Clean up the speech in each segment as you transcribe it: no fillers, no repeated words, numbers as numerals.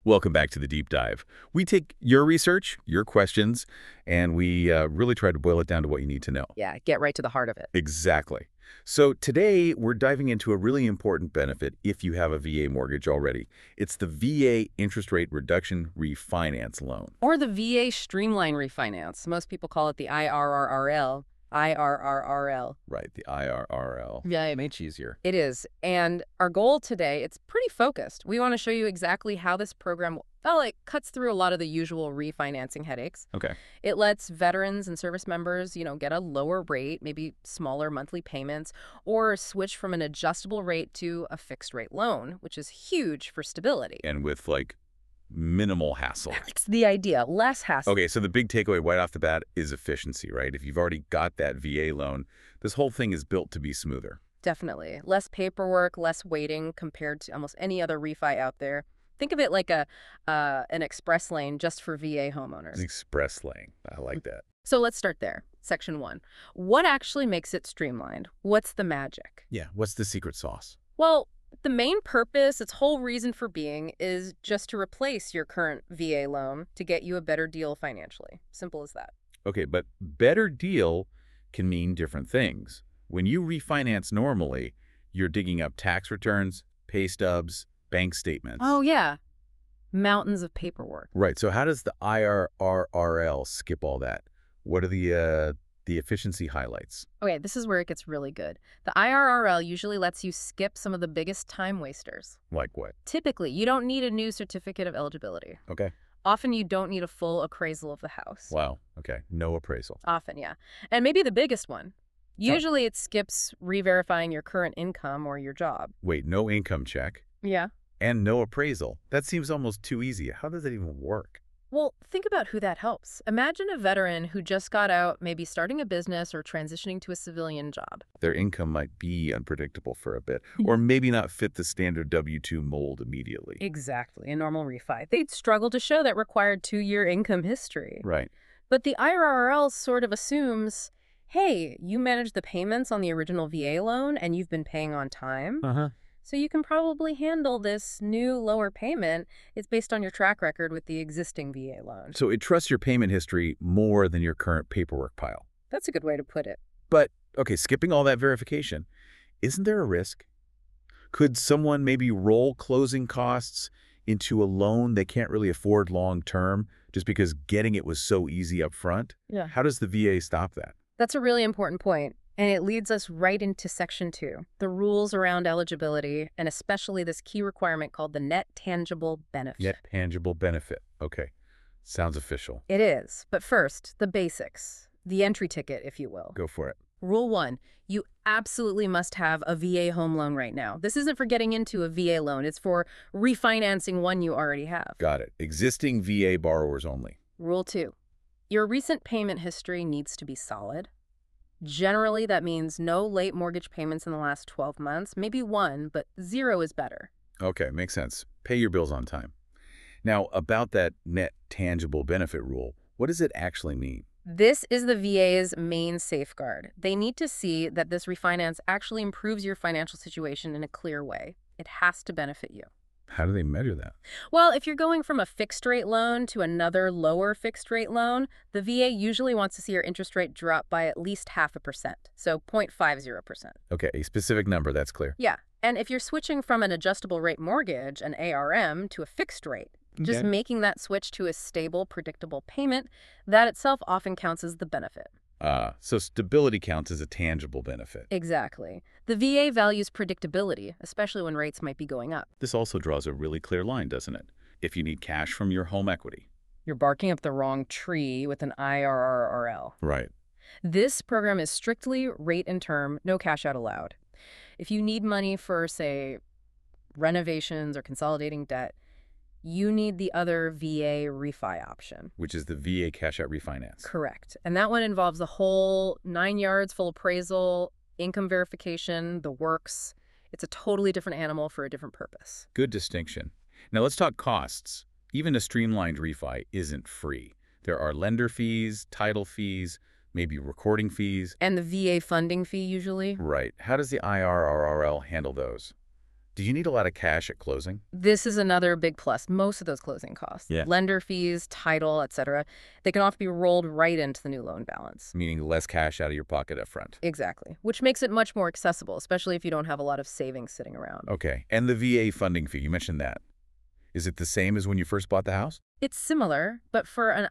Welcome back to the Deep Dive. We take your research, your questions, and we really try to boil it down to what you need to know. Yeah, get right to the heart of it. Exactly. So today, we're diving into a really important benefit if you have a VA mortgage already. It's the VA Interest Rate Reduction Refinance Loan. Or the VA Streamline Refinance. Most people call it the IRRRL. IRRRL. Right, the IRRL. Yeah, It makes it easier. it is. And our goal today, it's pretty focused. We want to show you exactly how this program, well, it cuts through a lot of the usual refinancing headaches. Okay. It lets veterans and service members, get a lower rate, maybe smaller monthly payments, or switch from an adjustable rate to a fixed rate loan, which is huge for stability. And with, minimal hassle. That's the idea. Less hassle. Okay, so the big takeaway right off the bat is efficiency, right? If you've already got that VA loan, this whole thing is built to be smoother. Definitely. Less paperwork, less waiting compared to almost any other refi out there. Think of it like an express lane just for VA homeowners. Express lane. I like that. So let's start there. Section 1. What actually makes it streamlined? What's the magic? Yeah, what's the secret sauce? Well, the main purpose, its whole reason for being, is just to replace your current VA loan to get you a better deal financially. Simple as that. Okay, but better deal can mean different things. When you refinance normally, you're digging up tax returns, pay stubs, bank statements. Oh, yeah. Mountains of paperwork. Right, so how does the IRRRL skip all that? What are the efficiency highlights? Okay, this is where it gets really good. The IRRL usually lets you skip some of the biggest time wasters. Like what? Typically, you don't need a new certificate of eligibility. Okay. Often, you don't need a full appraisal of the house. Wow. Okay. No appraisal. Often, yeah. And maybe the biggest one. Usually, it skips re-verifying your current income or your job. Wait, no income check Yeah. and no appraisal. That seems almost too easy. How does that even work? Well, think about who that helps. Imagine a veteran who just got out, maybe starting a business or transitioning to a civilian job. Their income might be unpredictable for a bit, or maybe not fit the standard W-2 mold immediately. Exactly, a normal refi. They'd struggle to show that required 2-year income history. Right. But the IRRL sort of assumes, hey, you managed the payments on the original VA loan and you've been paying on time. Uh-huh. So you can probably handle this new lower payment. It's based on your track record with the existing VA loan. So it trusts your payment history more than your current paperwork pile. That's a good way to put it. But, okay, skipping all that verification, isn't there a risk? Could someone maybe roll closing costs into a loan they can't really afford long term just because getting it was so easy up front? Yeah. How does the VA stop that? That's a really important point. And it leads us right into Section 2, the rules around eligibility, and especially this key requirement called the net tangible benefit. Net tangible benefit. Okay. Sounds official. It is. But first, the basics, the entry ticket, if you will. Go for it. Rule 1, you absolutely must have a VA home loan right now. This isn't for getting into a VA loan. It's for refinancing one you already have. Got it. Existing VA borrowers only. Rule 2, your recent payment history needs to be solid. Generally, that means no late mortgage payments in the last 12 months, maybe one, but 0 is better. Okay, makes sense. Pay your bills on time. Now, about that net tangible benefit rule, what does it actually mean? This is the VA's main safeguard. They need to see that this refinance actually improves your financial situation in a clear way. It has to benefit you. How do they measure that? Well, if you're going from a fixed-rate loan to another lower fixed-rate loan, the VA usually wants to see your interest rate drop by at least 0.5%, so 0.50%. Okay, a specific number, that's clear. Yeah, and if you're switching from an adjustable rate mortgage, an ARM, to a fixed rate, just Okay. making that switch to a stable, predictable payment, that itself often counts as the benefit. So stability counts as a tangible benefit. Exactly. The VA values predictability, especially when rates might be going up. This also draws a really clear line, doesn't it? If you need cash from your home equity. You're barking up the wrong tree with an IRRRL. Right. This program is strictly rate and term, no cash out allowed. If you need money for, say, renovations or consolidating debt, you need the other VA refi option. Which is the VA cash out refinance. Correct. And that one involves the whole 9 yards, full appraisal, income verification, the works. It's a totally different animal for a different purpose. Good distinction. Now let's talk costs. Even a streamlined refi isn't free. There are lender fees, title fees, maybe recording fees. And the VA funding fee usually? Right. How does the IRRRL handle those? Do you need a lot of cash at closing? This is another big plus. Most of those closing costs, Yeah. lender fees, title, etc., they can often be rolled right into the new loan balance. Meaning less cash out of your pocket up front. Exactly, which makes it much more accessible, especially if you don't have a lot of savings sitting around. Okay. And the VA funding fee, you mentioned that. Is it the same as when you first bought the house? It's similar, but for an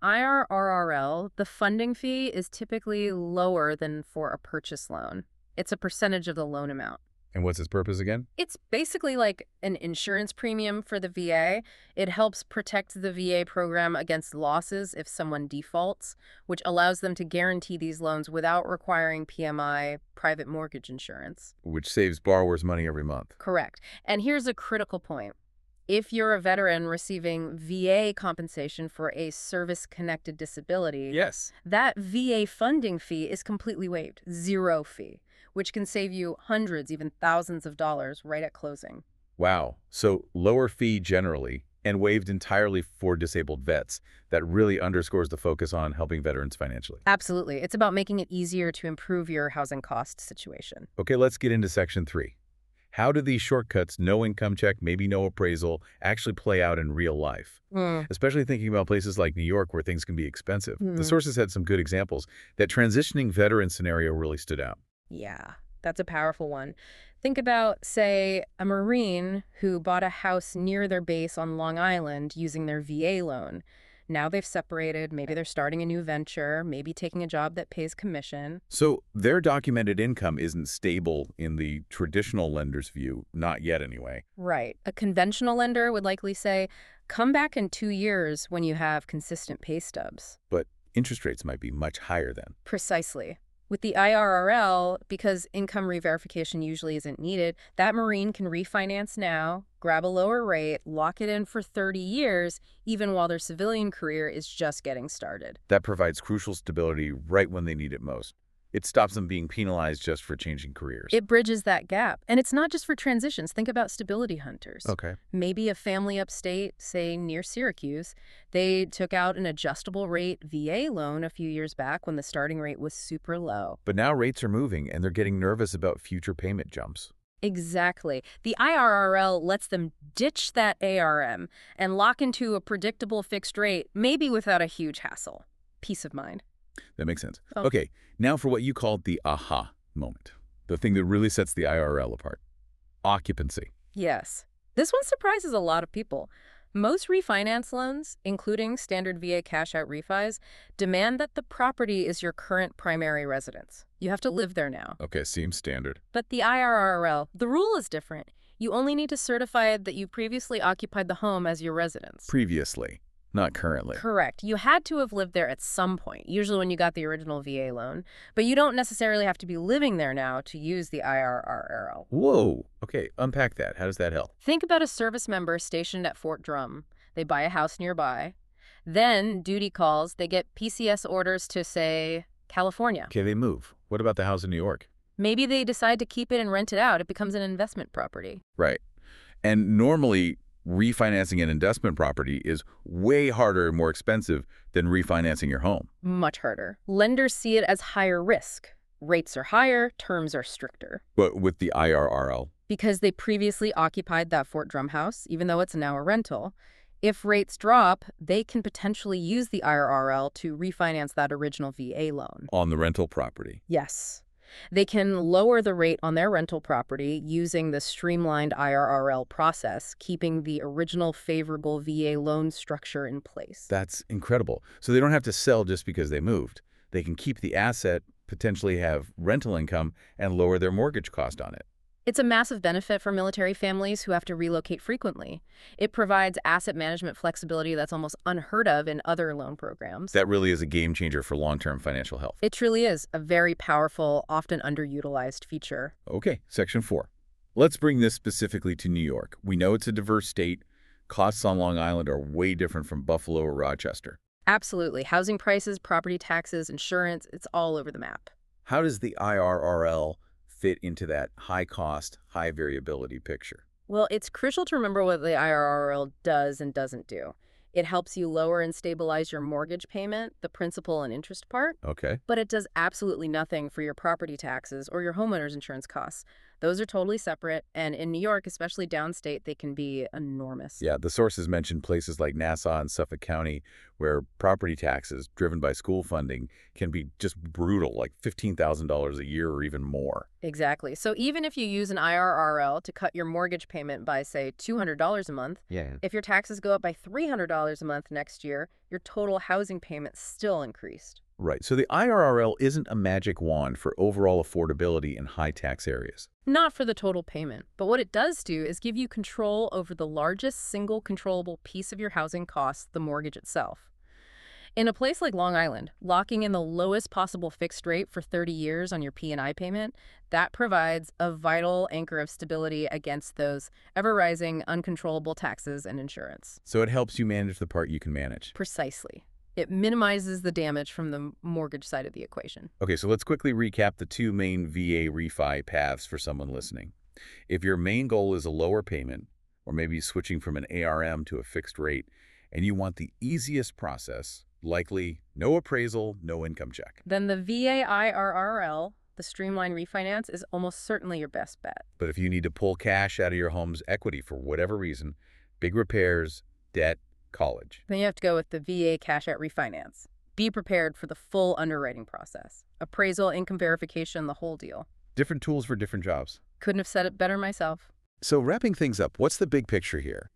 IRRRL, the funding fee is typically lower than for a purchase loan. It's a percentage of the loan amount. And what's its purpose again? It's basically like an insurance premium for the VA. It helps protect the VA program against losses if someone defaults, which allows them to guarantee these loans without requiring PMI, private mortgage insurance. Which saves borrowers money every month. Correct. And here's a critical point. If you're a veteran receiving VA compensation for a service-connected disability, Yes. that VA funding fee is completely waived, zero fee, which can save you hundreds, even thousands of dollars right at closing. Wow. So lower fee generally and waived entirely for disabled vets. That really underscores the focus on helping veterans financially. Absolutely. It's about making it easier to improve your housing cost situation. Okay, let's get into section 3. How do these shortcuts, no income check, maybe no appraisal, actually play out in real life? Especially thinking about places like New York where things can be expensive. The sources had some good examples. That transitioning veteran scenario really stood out. Yeah, that's a powerful one. Think about, say, a Marine who bought a house near their base on Long Island using their VA loan. Now they've separated, maybe they're starting a new venture, maybe taking a job that pays commission. So their documented income isn't stable in the traditional lender's view, not yet anyway. Right. A conventional lender would likely say, come back in 2 years when you have consistent pay stubs. But interest rates might be much higher then. Precisely. With the IRRL, because income re-verification usually isn't needed, that Marine can refinance now, grab a lower rate, lock it in for 30 years, even while their civilian career is just getting started. That provides crucial stability right when they need it most. It stops them being penalized just for changing careers. It bridges that gap. And it's not just for transitions. Think about stability hunters. Okay. Maybe a family upstate, say near Syracuse, they took out an adjustable rate VA loan a few years back when the starting rate was super low. But now rates are moving and they're getting nervous about future payment jumps. Exactly. The IRRL lets them ditch that ARM and lock into a predictable fixed rate, maybe without a huge hassle. Peace of mind. That makes sense. Oh. Okay, now for what you called the aha moment. The thing that really sets the IRL apart. Occupancy. Yes. This one surprises a lot of people. Most refinance loans, including standard VA cash-out refis, demand that the property is your current primary residence. You have to live there now. Okay, seems standard. But the IRRL, the rule is different. You only need to certify that you previously occupied the home as your residence. Previously, not currently. Correct. You had to have lived there at some point, usually when you got the original VA loan, but you don't necessarily have to be living there now to use the IRRL. Whoa. Okay, unpack that. How does that help? Think about a service member stationed at Fort Drum. They buy a house nearby. Then, duty calls, they get PCS orders to, say, California. Okay, they move. What about the house in New York? Maybe they decide to keep it and rent it out. It becomes an investment property. Right. And normally, refinancing an investment property is way harder and more expensive than refinancing your home. Much harder. Lenders see it as higher risk. Rates are higher, terms are stricter. But with the IRRL, Because they previously occupied that Fort Drum house, even though it's now a rental, if rates drop, they can potentially use the IRRL to refinance that original VA loan. on the rental property. Yes. They can lower the rate on their rental property using the streamlined IRRL process, keeping the original favorable VA loan structure in place. That's incredible. So they don't have to sell just because they moved. They can keep the asset, potentially have rental income, and lower their mortgage cost on it. It's a massive benefit for military families who have to relocate frequently. It provides asset management flexibility that's almost unheard of in other loan programs. That really is a game changer for long-term financial health. It truly is a very powerful, often underutilized feature. Okay, section 4. Let's bring this specifically to New York. We know it's a diverse state. Costs on Long Island are way different from Buffalo or Rochester. Absolutely. Housing prices, property taxes, insurance, it's all over the map. How does the IRRL fit into that high-cost, high-variability picture? Well, it's crucial to remember what the IRRL does and doesn't do. It helps you lower and stabilize your mortgage payment, the principal and interest part, Okay. but it does absolutely nothing for your property taxes or your homeowner's insurance costs. Those are totally separate, and in New York, especially downstate, they can be enormous. Yeah, the sources mentioned places like Nassau and Suffolk County, where property taxes driven by school funding can be just brutal, like $15,000 a year or even more. Exactly. So even if you use an IRRL to cut your mortgage payment by, say, $200 a month, Yeah. if your taxes go up by $300 a month next year, your total housing payment still increased. Right, so the IRRL isn't a magic wand for overall affordability in high-tax areas. Not for the total payment, but what it does do is give you control over the largest single controllable piece of your housing costs, the mortgage itself. In a place like Long Island, locking in the lowest possible fixed rate for 30 years on your P&I payment, that provides a vital anchor of stability against those ever-rising, uncontrollable taxes and insurance. So it helps you manage the part you can manage. Precisely. It minimizes the damage from the mortgage side of the equation. Okay, so let's quickly recap the two main VA refi paths for someone listening. If your main goal is a lower payment, or maybe switching from an ARM to a fixed rate, and you want the easiest process, likely no appraisal, no income check. Then the VA IRRL, the Streamline Refinance, is almost certainly your best bet. But if you need to pull cash out of your home's equity for whatever reason, big repairs, debt, college. Then you have to go with the VA Cash Out Refinance. Be prepared for the full underwriting process. Appraisal, income verification, the whole deal. Different tools for different jobs. Couldn't have said it better myself. So wrapping things up, what's the big picture here?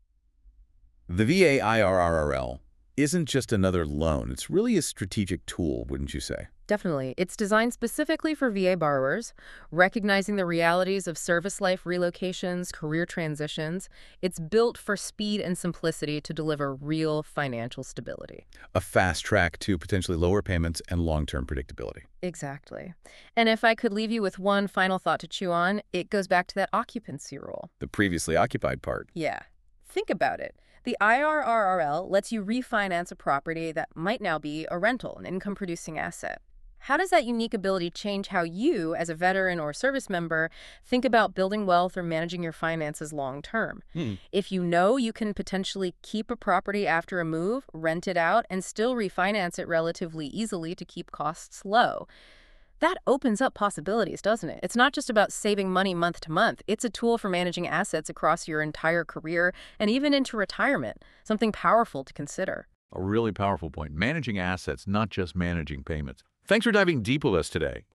The VA IRRL isn't just another loan. It's really a strategic tool, wouldn't you say? Definitely. It's designed specifically for VA borrowers, recognizing the realities of service life relocations, career transitions. It's built for speed and simplicity to deliver real financial stability. A fast track to potentially lower payments and long-term predictability. Exactly. And if I could leave you with one final thought to chew on, it goes back to that occupancy rule. The previously occupied part. Yeah. Think about it. The IRRL lets you refinance a property that might now be a rental, an income-producing asset. How does that unique ability change how you, as a veteran or service member, think about building wealth or managing your finances long-term? If you know you can potentially keep a property after a move, rent it out, and still refinance it relatively easily to keep costs low, that opens up possibilities, doesn't it? It's not just about saving money month to month. It's a tool for managing assets across your entire career and even into retirement, something powerful to consider. A really powerful point. Managing assets, not just managing payments. Thanks for diving deep with us today.